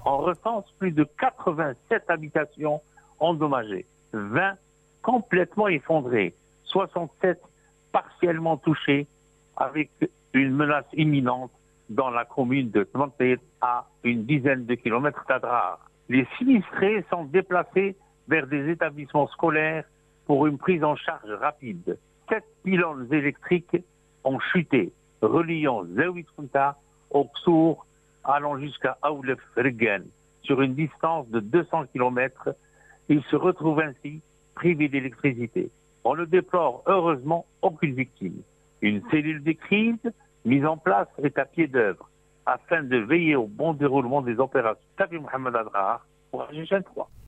On recense plus de 87 habitations endommagées, 20 complètement effondrées, 67 partiellement touchées, avec une menace imminente dans la commune de Tmantet, à une dizaine de kilomètres d'Adrar. Les sinistrés sont déplacés vers des établissements scolaires pour une prise en charge rapide. 7 pylônes électriques ont chuté, reliant Zaouit Kunta au Ksour, allant jusqu'à Aoulef Regen. Sur une distance de 200 km, ils se retrouvent ainsi privés d'électricité. On ne déplore heureusement aucune victime. Une cellule de crise mise en place est à pied d'œuvre afin de veiller au bon déroulement des opérations. Tabi Mohamed Adrar pour AG3.